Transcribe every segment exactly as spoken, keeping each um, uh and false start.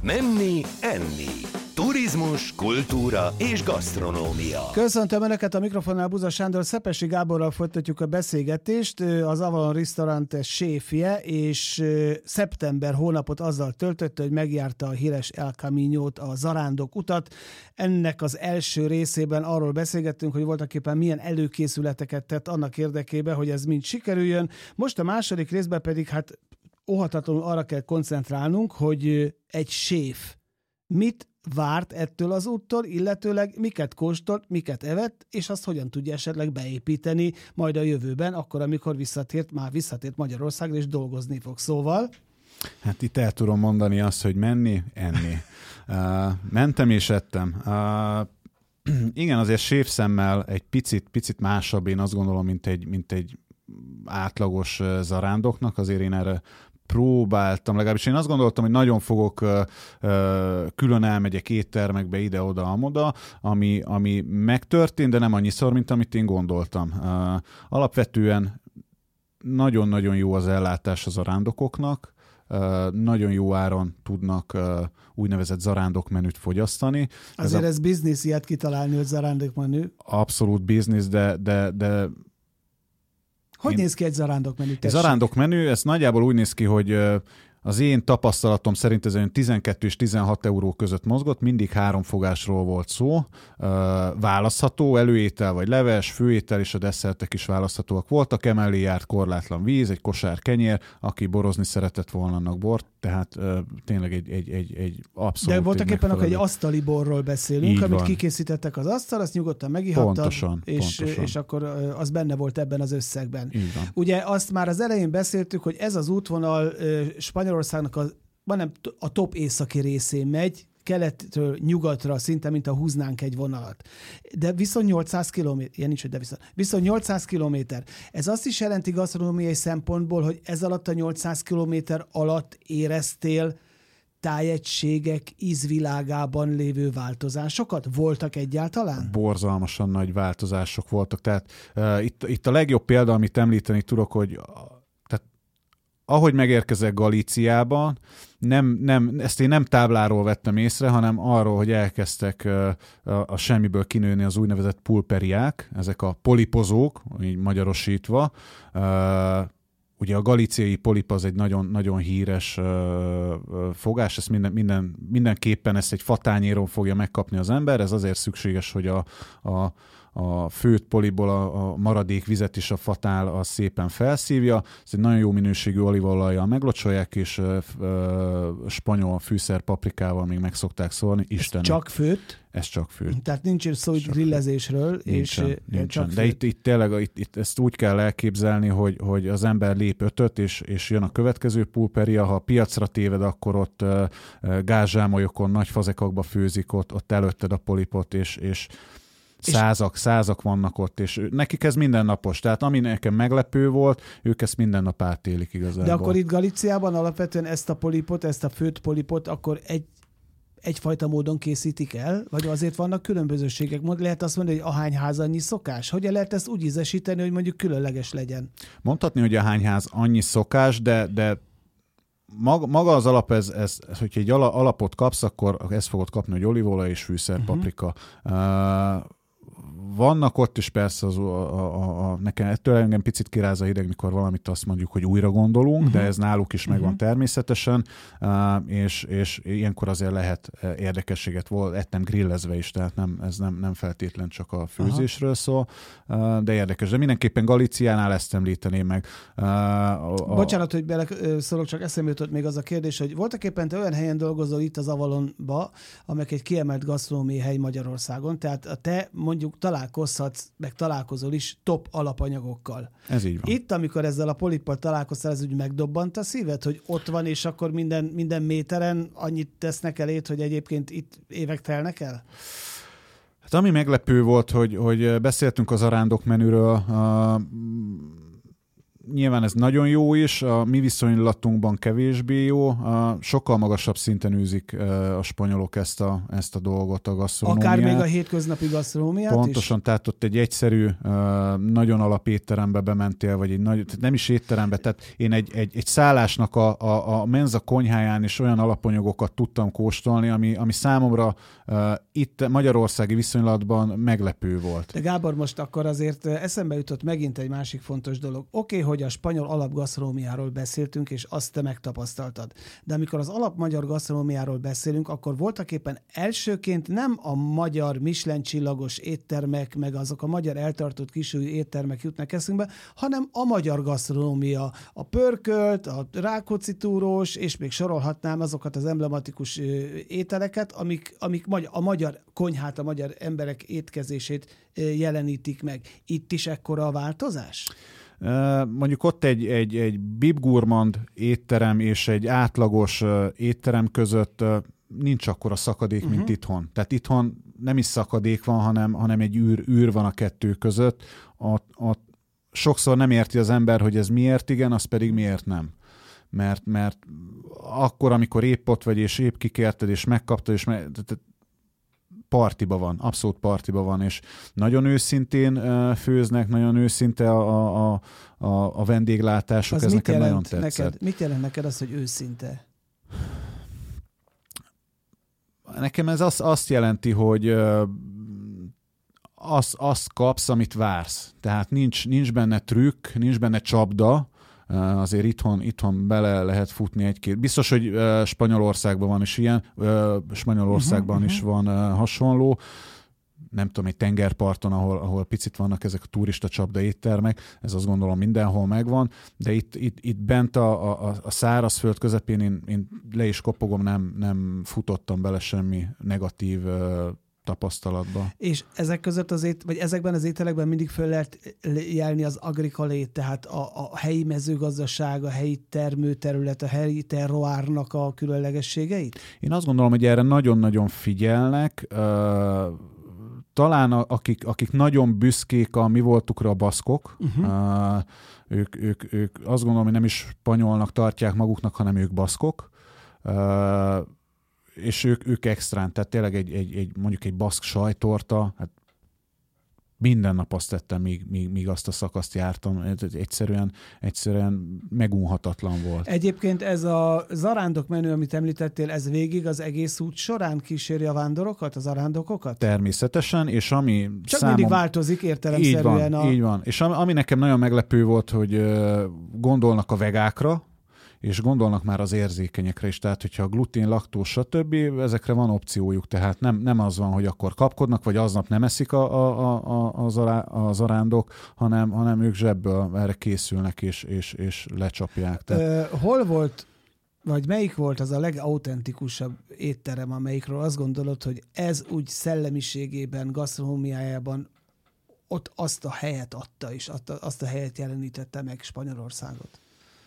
Menni, enni. Turizmus, kultúra és gasztronómia. Köszöntöm Önöket, a mikrofonnál Buza Sándor. Szepesi Gáborral folytatjuk a beszélgetést, az Avalon Restaurant séfje, és szeptember hónapot azzal töltötte, hogy megjárta a híres El Camino-t, a Zarándok utat. Ennek az első részében arról beszélgettünk, hogy voltaképpen milyen előkészületeket tett annak érdekében, hogy ez mind sikerüljön. Most a második részben pedig hát óhatatlanul arra kell koncentrálnunk, hogy egy séf mit várt ettől az úttól, illetőleg miket kóstolt, miket evett, és azt hogyan tudja esetleg beépíteni majd a jövőben, akkor, amikor visszatért, már visszatért Magyarországra, és dolgozni fog. Szóval... Hát itt el tudom mondani azt, hogy menni, enni. Uh, mentem és ettem. Uh, igen, azért séfszemmel egy picit, picit másabb, én azt gondolom, mint egy, mint egy átlagos zarándoknak, azért én erre próbáltam, legalábbis én azt gondoltam, hogy nagyon fogok uh, uh, külön elmegyek éttermekbe ide-oda, amoda, ami, ami megtörtént, de nem annyiszor, mint amit én gondoltam. Uh, alapvetően nagyon-nagyon jó az ellátás az zarándokoknak, uh, nagyon jó áron tudnak uh, úgynevezett zarándokmenüt fogyasztani. Azért ez, ez biznisz ilyet kitalálni, hogy zarándokmenü. Abszolút biznisz, de, de, de Hogy Én... néz ki egy zarándokmenü? Egy zarándokmenü, ez nagyjából úgy néz ki, hogy az én tapasztalatom szerint ez olyan tizenkét és tizenhat euró között mozgott, mindig három fogásról volt szó, választható, előétel vagy leves, főétel és a desszertek is választhatóak voltak, emellé járt korlátlan víz, egy kosár kenyér, aki borozni szeretett volna, annak bort, tehát tényleg egy, egy, egy, egy abszolút... De voltak éppen akkor egy asztali borról beszélünk, így amit van. Kikészítettek az asztal, azt nyugodtan megihattad, Pontosan, és, pontosan. és akkor az benne volt ebben az összegben. Így van. Ugye azt már az elején beszéltük, hogy ez az útvonal Spanyolországnak a, nem, a top északi részén megy, keletről nyugatra, szinte, mint a húznánk egy vonalat. De viszont nyolcszáz kilométer, ilyen nincs, hogy de viszont, viszont nyolcszáz kilométer. Ez azt is jelenti gasztronómiai szempontból, hogy ez alatt a nyolcszáz kilométer alatt éreztél tájegységek ízvilágában lévő változásokat? Voltak egyáltalán? Borzalmasan nagy változások voltak. Tehát uh, itt, itt a legjobb példa, amit említeni tudok, hogy ahogy megérkezek Galíciába, nem, nem, ezt én nem tábláról vettem észre, hanem arról, hogy elkezdtek uh, a, a semmiből kinőni az úgynevezett pulperiák, ezek a polipozók, így magyarosítva. Uh, ugye a galíciai polip az egy nagyon, nagyon híres uh, uh, fogás, ezt minden, minden, mindenképpen ezt egy fatányéron fogja megkapni az ember, ez azért szükséges, hogy a, a a főtt poliból a, a maradék vizet is a fatál az szépen felszívja. Ez egy nagyon jó minőségű olívaolajjal meglocsolják, és ö, ö, spanyol fűszer paprikával még meg szokták szólni. Istenem. Ez csak főtt? Ez csak főtt. Tehát nincs szó hogy grillezésről. Nincsen, és nincsen. Csak de itt, itt tényleg itt, itt ezt úgy kell elképzelni, hogy, hogy az ember lép ötöt, és, és jön a következő pulperia. Ha piacra téved, akkor ott uh, gázsámolyokon, nagy fazekakba főzik, ott, ott előtted a polipot, és, és Százak, százak vannak ott, és nekik ez mindennapos. Tehát ami nekem meglepő volt, ők ezt minden nap átélik igazából. De akkor itt Galíciában alapvetően ezt a polipot, ezt a főtt polipot akkor egy, egyfajta módon készítik el? Vagy azért vannak különbözőségek? Lehet azt mondani, hogy ahányház annyi szokás? Hogyan lehet ezt úgy ízesíteni, hogy mondjuk különleges legyen? Mondhatni, hogy ahányház annyi szokás, de, de maga, maga az alap, ez, ez, hogyha egy alapot kapsz, akkor ezt fogod kapni, hogy olívaolaj és fűszer, uh-huh. paprika. Uh, Vannak ott is persze, az, a, a, a, nekem ettől engem picit kiráz a hideg, mikor valamit azt mondjuk, hogy újra gondolunk, uh-huh. de ez náluk is megvan uh-huh. természetesen, uh, és, és ilyenkor azért lehet érdekességet volt, ettem grillezve is, tehát nem, ez nem, nem feltétlen csak a főzésről szól, uh, de érdekes. De mindenképpen Galíciánál ezt említeném meg. Uh, a... Bocsánat, hogy beleszólok, csak eszembe jutott még az a kérdés, hogy voltak éppen te olyan helyen dolgozol itt az Avalonba, amelyek egy kiemelt gasztronómiai hely Magyarországon, tehát a te mondjuk találkozhatsz, meg találkozol is top alapanyagokkal. Ez így van. Itt, amikor ezzel a polippal találkoztál, ez úgy megdobbant a szíved, hogy ott van, és akkor minden, minden méteren annyit tesznek elét, hogy egyébként itt évek telnek el? Hát ami meglepő volt, hogy, hogy beszéltünk az zarándokmenüről, uh, nyilván ez nagyon jó is, a mi viszonylatunkban kevésbé jó, a sokkal magasabb szinten űzik a spanyolok ezt a, ezt a dolgot, a gasztronómiát. Akár még a hétköznapi gasztronómiát Pontosan, is? tehát ott egy egyszerű, nagyon alap étterembe bementél, vagy egy nagy, nem is étterembe, tehát én egy, egy, egy szállásnak a, a, a menza konyháján is olyan alapanyagokat tudtam kóstolni, ami, ami számomra itt magyarországi viszonylatban meglepő volt. De Gábor, most akkor azért eszembe jutott megint egy másik fontos dolog. Oké, okay, hogy a spanyol alapgasztronómiáról beszéltünk, és azt te megtapasztaltad. De amikor az alap magyar gasztronómiáról beszélünk, akkor voltaképpen elsőként nem a magyar Michelin csillagos éttermek, meg azok a magyar eltartott kisúlyú éttermek jutnak eszünkbe, hanem a magyar gasztronómia, a pörkölt, a Rákóczi túrós, és még sorolhatnám azokat az emblematikus ételeket, amik, amik a magyar konyhát, a magyar emberek étkezését jelenítik meg. Itt is ekkora a változás? Mondjuk ott egy, egy, egy bibgurmand étterem és egy átlagos étterem között nincs akkora szakadék, uh-huh. mint itthon. Tehát itthon nem is szakadék van, hanem, hanem egy űr, űr van a kettő között. A, a, sokszor nem érti az ember, hogy ez miért igen, az pedig miért nem. Mert, mert akkor, amikor épp ott vagy, és épp kikérted, és megkaptad, és me, partiba van, abszolút partiba van, és nagyon őszintén uh, főznek, nagyon őszinte a, a, a, a vendéglátásuk, az ez nekem nagyon neked, tetszett. mit jelent neked az, hogy őszinte? Nekem ez azt, azt jelenti, hogy uh, azt, azt kapsz, amit vársz. Tehát nincs, nincs benne trükk, nincs benne csapda, uh, azért itthon, itthon bele lehet futni egy-két. Biztos, hogy uh, Spanyolországban van is ilyen, uh, Spanyolországban uh-huh, is uh-huh. van uh, hasonló, nem tudom, egy tengerparton, ahol, ahol picit vannak ezek a turista csapda éttermek, ez azt gondolom mindenhol megvan, de itt, itt, itt bent a, a, a szárazföld közepén én, én le is kopogom, nem, nem futottam bele semmi negatív uh, tapasztalatba. És ezek között az ét, vagy ezekben az ételekben mindig föl lehet jelni az agrikolét, tehát a, a helyi mezőgazdaság, a helyi termőterület, a helyi terroárnak a különlegességeit? Én azt gondolom, hogy erre nagyon-nagyon figyelnek. Uh, talán a, akik, akik nagyon büszkék a mi voltukra a baszkok, uh-huh. uh, ők, ők, ők azt gondolom, hogy nem is spanyolnak tartják maguknak, hanem ők baszkok. Uh, és ők, ők extrán, tehát tényleg egy, egy, egy, mondjuk egy baszk sajtorta, hát minden nap azt tettem, míg, míg, míg azt a szakaszt jártam. Egyszerűen, egyszerűen megunhatatlan volt. Egyébként ez a zarándok menü, amit említettél, ez végig az egész út során kíséri a vándorokat, az zarándokokat? Természetesen, és ami Csak számom... mindig változik értelemszerűen. Így van, a... így van. És ami, ami nekem nagyon meglepő volt, hogy gondolnak a vegákra, és gondolnak már az érzékenyekre is, tehát hogyha glutén, laktós, stb. Ezekre van opciójuk, tehát nem, nem az van, hogy akkor kapkodnak, vagy aznap nem eszik a, a, a, a, zará, a zarándok, hanem, hanem ők zsebből erre készülnek, és, és, és lecsapják. Tehát... Ö, hol volt, vagy melyik volt az a legautentikusabb étterem, amelyikről azt gondolod, hogy ez úgy szellemiségében, gasztronómiájában ott azt a helyet adta, és azt a helyet jelenítette meg Spanyolországot?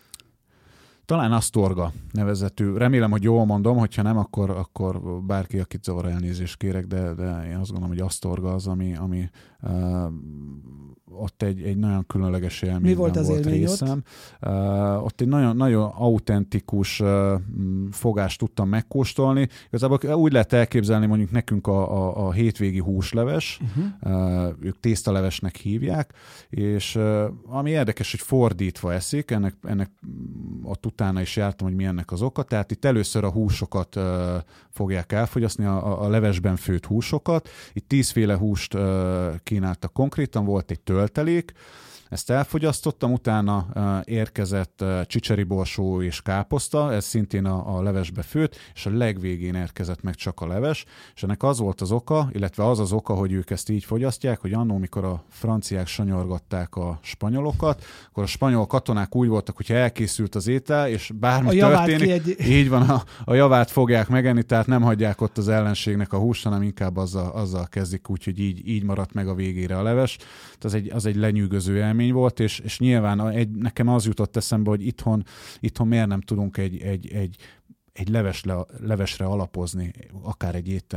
Talán Astorga nevezetű. Remélem, hogy jól mondom, hogyha nem, akkor, akkor bárki, akit zavar, elnézést kérek, de, de én azt gondolom, hogy Astorga az, ami, ami uh, ott egy, egy nagyon különleges élmény. Mi volt az volt élmény részem. Ott? Uh, ott egy nagyon, nagyon autentikus uh, fogást tudtam megkóstolni. Igazából úgy lehet elképzelni mondjuk nekünk a, a, a hétvégi húsleves, uh-huh. uh, ők tésztalevesnek hívják, és uh, ami érdekes, hogy fordítva eszik, ennek, ennek ott utána is jártam, hogy mi ennek az oka. Tehát itt először a húsokat uh, fogják elfogyasztani, a, a levesben főtt húsokat. Itt tízféle húst uh, kínáltak konkrétan, volt egy töltelék, ezt elfogyasztottam, utána uh, érkezett uh, csicseriborsó és káposzta, ez szintén a, a levesbe főtt, és a legvégén érkezett meg csak a leves, és ennek az volt az oka, illetve az az oka, hogy ők ezt így fogyasztják, hogy annó, mikor a franciák sanyargatták a spanyolokat, akkor a spanyol katonák úgy voltak, hogyha elkészült az étel, és bármi történik, egy... így van, a, a javát fogják megenni, tehát nem hagyják ott az ellenségnek a húst, hanem inkább azzal, azzal kezdik, úgyhogy így, így maradt meg a végére a leves. Az egy, az egy lenyűgöző élmény volt, és, és nyilván egy, nekem az jutott eszembe, hogy itthon, itthon miért nem tudunk egy, egy, egy, egy levesle, levesre alapozni akár egy éttermet.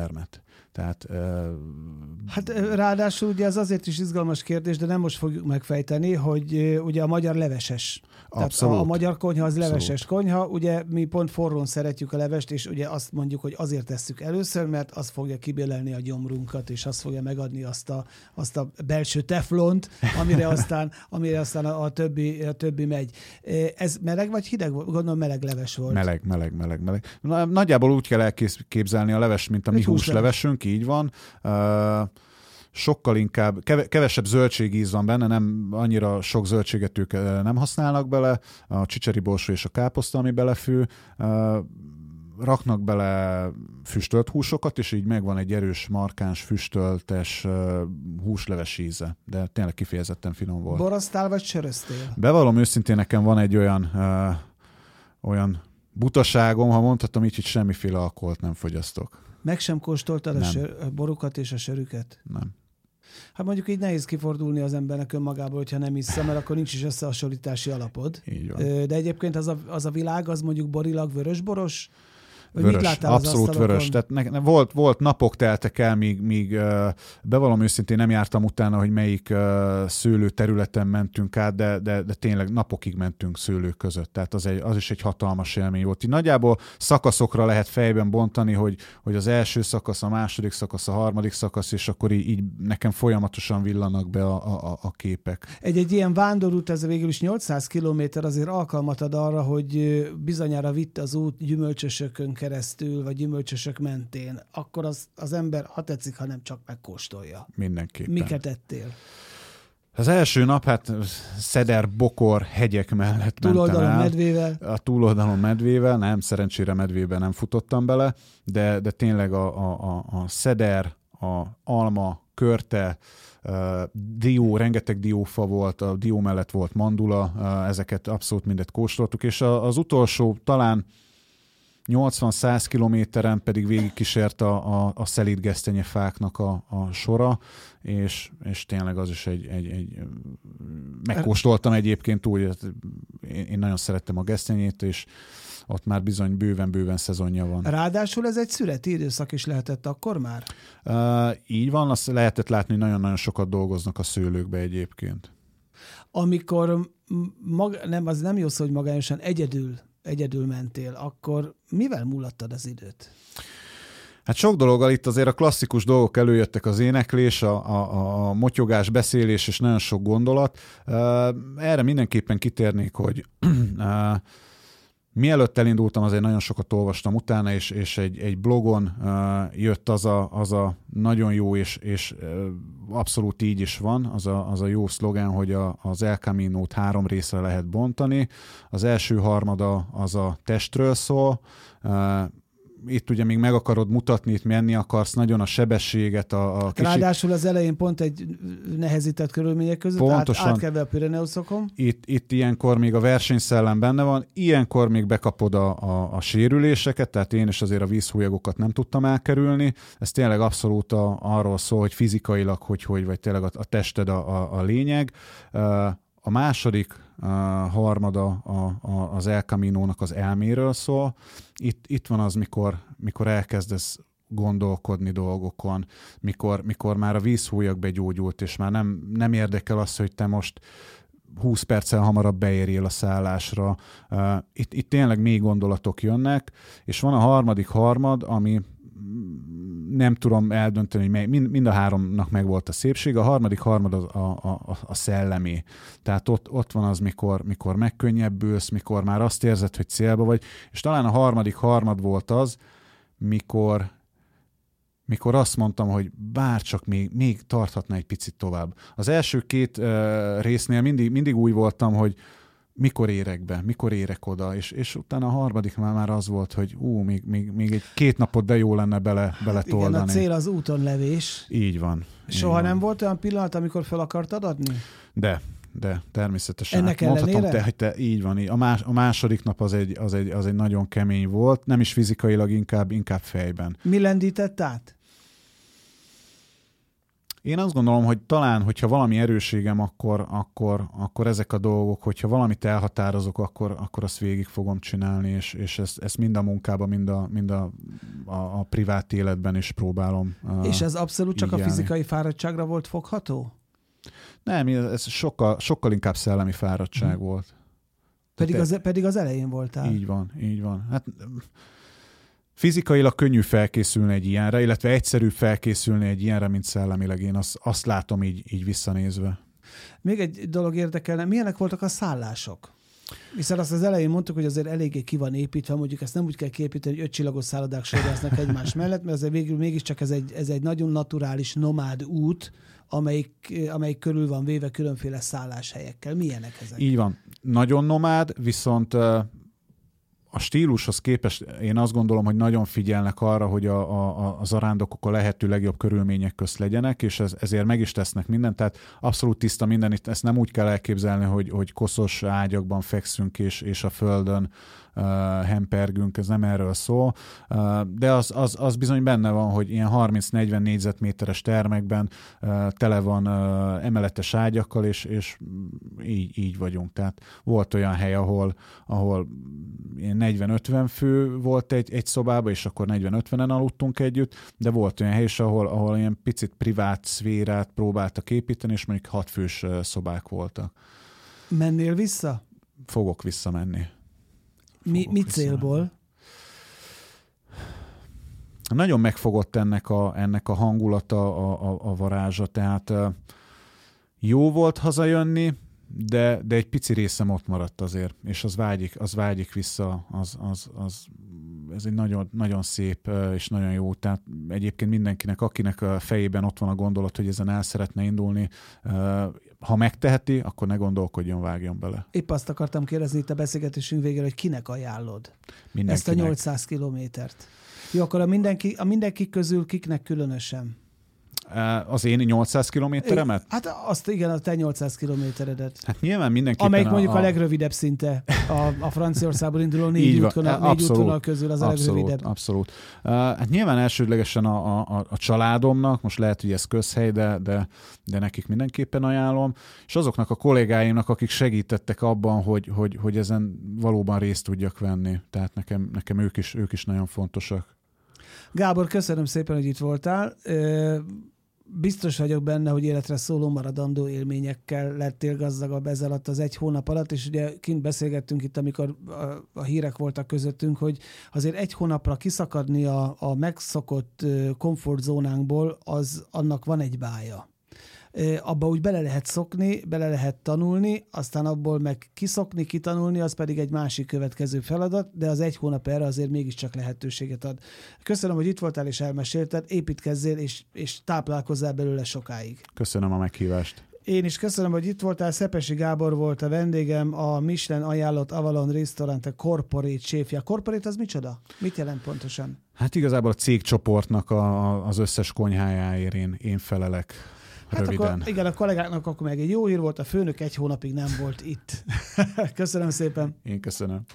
Tehát, uh, hát ráadásul ugye ez azért is izgalmas kérdés, de nem most fogjuk megfejteni, hogy uh, ugye a magyar leveses. Abszolút. Tehát a, a magyar konyha az Abszolút. leveses konyha, ugye mi pont forrón szeretjük a levest, és ugye azt mondjuk, hogy azért tesszük először, mert az fogja kibélelni a gyomrunkat, és az fogja megadni azt a, azt a belső teflont, amire aztán, amire aztán a, a, többi, a többi megy. Ez meleg vagy hideg? Gondolom meleg leves volt. Meleg, meleg, meleg, meleg. Nagyjából úgy kell elképzelni a leves, mint a mi húslevesünk, így van. Uh, sokkal inkább, kevesebb zöldségíz van benne, nem annyira sok zöldséget ők nem használnak bele, a csicseri borsó és a káposzta, ami belefő, raknak bele füstölt húsokat, és így megvan egy erős, markáns, füstöltes húsleves íze, de tényleg kifejezetten finom volt. Borosztál vagy söröztél? Bevallom őszintén, nekem van egy olyan, uh, olyan butaságom, ha mondhatom így, hogy semmiféle alkoholt nem fogyasztok. Meg sem kóstoltad a, sör, a borukat és a sörüket? Nem. Hát mondjuk így nehéz kifordulni az embernek önmagából, hogyha nem iszza, mert akkor nincs is összehasonlítási alapod. Így van. De egyébként az a, az a világ, az mondjuk borilag vörösboros? Vörös, abszolút vörös. Tehát ne, ne, volt, volt napok teltek el, míg, míg uh, bevallom őszintén nem jártam utána, hogy melyik uh, szőlő területen mentünk át, de, de, de tényleg napokig mentünk szőlők között. Tehát az, egy, az is egy hatalmas élmény volt. Így nagyjából szakaszokra lehet fejben bontani, hogy, hogy az első szakasz, a második szakasz, a harmadik szakasz, és akkor így, így nekem folyamatosan villanak be a, a, a képek. Egy-egy ilyen vándorút, ez végül is nyolcszáz kilométer, azért alkalmat ad arra, hogy bizonyára vitt az út gyümölcsösökön keresztül, vagy gyümölcsösök mentén, akkor az, az ember, ha tetszik, ha nem, csak megkóstolja. Mindenképpen. Miket ettél? Az első nap, hát Szeder, Bokor, hegyek mellett túloldalon mentem el. medvével? A túloldalon medvével, nem, szerencsére medvében nem futottam bele, de, de tényleg a, a, a, a Szeder, a alma, körte, Uh, dió, rengeteg diófa volt, a dió mellett volt mandula, uh, ezeket abszolút mindet kóstoltuk, és a, az utolsó talán nyolcvan-száz kilométeren pedig végigkísért a, a, a szelídgesztenyefáknak a, a sora, és, és tényleg az is egy, egy, egy megkóstoltam egyébként úgy, én, én nagyon szerettem a gesztenyét, és ott már bizony bőven-bőven szezonja van. Ráadásul ez egy szüreti időszak is lehetett akkor már? Uh, így van, azt lehetett látni, hogy nagyon-nagyon sokat dolgoznak a szőlőkbe egyébként. Amikor mag, nem, az nem jó szó, hogy magányosan egyedül, egyedül mentél, akkor mivel múlattad az időt? Hát sok dologgal itt azért a klasszikus dolgok előjöttek, az éneklés, a, a, a motyogás, beszélés és nagyon sok gondolat. Uh, erre mindenképpen kitérnék, hogy uh, mielőtt elindultam, azért nagyon sokat olvastam utána, és, és egy, egy blogon uh, jött az a, az a nagyon jó, és, és uh, abszolút így is van, az a, az a jó szlogán, hogy a, az El Caminót három részre lehet bontani. Az első harmada az a testről szól, uh, itt ugye még meg akarod mutatni, itt menni akarsz, nagyon a sebességet, a, a kicsit... Ráadásul az elején pont egy nehezített körülmények között Pontosan, át, átkelve a Pireneuszokon. Itt, itt ilyenkor még a versenyszellem benne van, ilyenkor még bekapod a, a, a sérüléseket, tehát én is azért a vízhólyagokat nem tudtam elkerülni. Ez tényleg abszolút a, arról szól, hogy fizikailag, hogy, hogy vagy tényleg a, a tested a, a, a lényeg. A második uh, harmada a, a, az El Caminónak az elméről szól. Itt, itt van az, mikor, mikor elkezdesz gondolkodni dolgokon, mikor, mikor már a vízhólyak begyógyult, és már nem, nem érdekel az, hogy te most húsz perccel hamarabb beérjél a szállásra. Uh, itt, itt tényleg mély gondolatok jönnek, és van a harmadik harmad, ami nem tudom eldönteni, hogy mely, mind, mind a háromnak megvolt a szépség, a harmadik harmad a, a, a, a szellemi. Tehát ott, ott van az, mikor, mikor megkönnyebbülsz, mikor már azt érzed, hogy célba vagy, és talán a harmadik harmad volt az, mikor, mikor azt mondtam, hogy bárcsak még, még tarthatna egy picit tovább. Az első két uh, résznél mindig, mindig úgy voltam, hogy mikor érek be, mikor érek oda, és, és utána a harmadik már, már az volt, hogy ú, még, még, még egy két napot de jó lenne bele, bele toldani. Igen, a cél az úton levés. Így van. Soha így nem van. volt olyan pillanat, amikor fel akartad adni? De, de, természetesen. Ennek hát mondhatom, ellenére? te, te, így van. A, más, a második nap az egy, az, egy, az egy nagyon kemény volt, nem is fizikailag, inkább, inkább fejben. Mi lendített át? Én azt gondolom, hogy talán, hogyha valami erősségem, akkor, akkor, akkor ezek a dolgok, hogyha valamit elhatározok, akkor, akkor azt végig fogom csinálni, és, és ezt, ezt mind a munkában, mind a, mind a a, a privát életben is próbálom. És ez abszolút csak élni. A fizikai fáradtságra volt fogható? Nem, ez sokkal, sokkal inkább szellemi fáradtság hmm. volt. Pedig az, pedig az elején voltál. Így van, így van. Hát fizikailag könnyű felkészülni egy ilyenre, illetve egyszerű felkészülni egy ilyenre, mint szellemileg. Én azt, azt látom így, így visszanézve. Még egy dolog érdekelne, milyenek voltak a szállások? Hiszen azt az elején mondtuk, hogy azért eléggé ki van építve, mondjuk ezt nem úgy kell kiépíteni, hogy öt csillagos szállodák soroznak egymás mellett, mert azért végül mégiscsak ez egy, ez egy nagyon naturális nomád út, amelyik, amelyik körül van véve különféle szálláshelyekkel. Milyenek ezek? Így van. Nagyon nomád, viszont a stílushoz képest én azt gondolom, hogy nagyon figyelnek arra, hogy a, a, a zarándokok a lehető legjobb körülmények közt legyenek, és ez, ezért meg is tesznek mindent, tehát abszolút tiszta minden, itt ezt nem úgy kell elképzelni, hogy, hogy koszos ágyakban fekszünk, és, és a földön uh, hempergünk, ez nem erről szól, uh, de az, az, az bizony benne van, hogy ilyen harminc-negyven négyzetméteres termekben uh, tele van uh, emeletes ágyakkal, és, és így, így vagyunk. Tehát volt olyan hely, ahol, ahol ilyen negyven-ötven fő volt egy, egy szobában, és akkor negyven-ötvenen aludtunk együtt, de volt olyan hely is, ahol, ahol ilyen picit privát szférát próbáltak építeni, és mondjuk hat fős szobák voltak. Mennél vissza? Fogok visszamenni. Mi, mi célból? Nagyon megfogott ennek a, ennek a hangulata, a, a, a varázsa, tehát jó volt hazajönni, de, de egy pici részem ott maradt azért, és az vágyik, az vágyik vissza, az, az, az, ez egy nagyon, nagyon szép és nagyon jó, tehát egyébként mindenkinek, akinek a fejében ott van a gondolat, hogy ezen el szeretne indulni, ha megteheti, akkor ne gondolkodjon, vágjon bele. Épp azt akartam kérdezni itt a beszélgetésünk végére, hogy kinek ajánlod mindenkinek. Ezt a nyolcszáz kilométert? Jó, akkor a mindenki, a mindenki közül kiknek különösen? Az én nyolcszáz kilométeremet? Hát azt igen, a te nyolcszáz kilométeredet. Hát nyilván mindenképpen amelyik mondjuk a, a legrövidebb szinte a, a Franciaországból induló négy útvonal, négy útvonal közül az abszolút, a legrövidebb. Abszolút. Uh, hát nyilván elsődlegesen a, a, a családomnak, most lehet, hogy ez közhely, de, de, de nekik mindenképpen ajánlom, és azoknak a kollégáimnak, akik segítettek abban, hogy, hogy, hogy ezen valóban részt tudjak venni. Tehát nekem, nekem ők, is, ők is nagyon fontosak. Gábor, köszönöm szépen, hogy itt voltál. Biztos vagyok benne, hogy életre szóló maradandó élményekkel lettél gazdagabb ez alatt az egy hónap alatt, és ugye kint beszélgettünk itt, amikor a, a hírek voltak közöttünk, hogy azért egy hónapra kiszakadni a, a megszokott komfortzónánkból, az annak van egy bája. Abba úgy bele lehet szokni, bele lehet tanulni, aztán abból meg kiszokni, kitanulni, az pedig egy másik következő feladat, de az egy hónap erre azért mégiscsak lehetőséget ad. Köszönöm, hogy itt voltál és elmesélted, építkezzél és, és táplálkozzál belőle sokáig. Köszönöm a meghívást. Én is köszönöm, hogy itt voltál. Szepesi Gábor volt a vendégem, a Michelin ajánlott Avalon Restaurant a Corporate séfje. A Corporate az micsoda? Mit jelent pontosan? Hát igazából a cégcsoportnak a, az összes konyhájáért én, én felelek. Hát akkor, igen, a kollégáknak akkor meg egy jó hír volt, a főnök egy hónapig nem volt itt. Köszönöm szépen. Én köszönöm.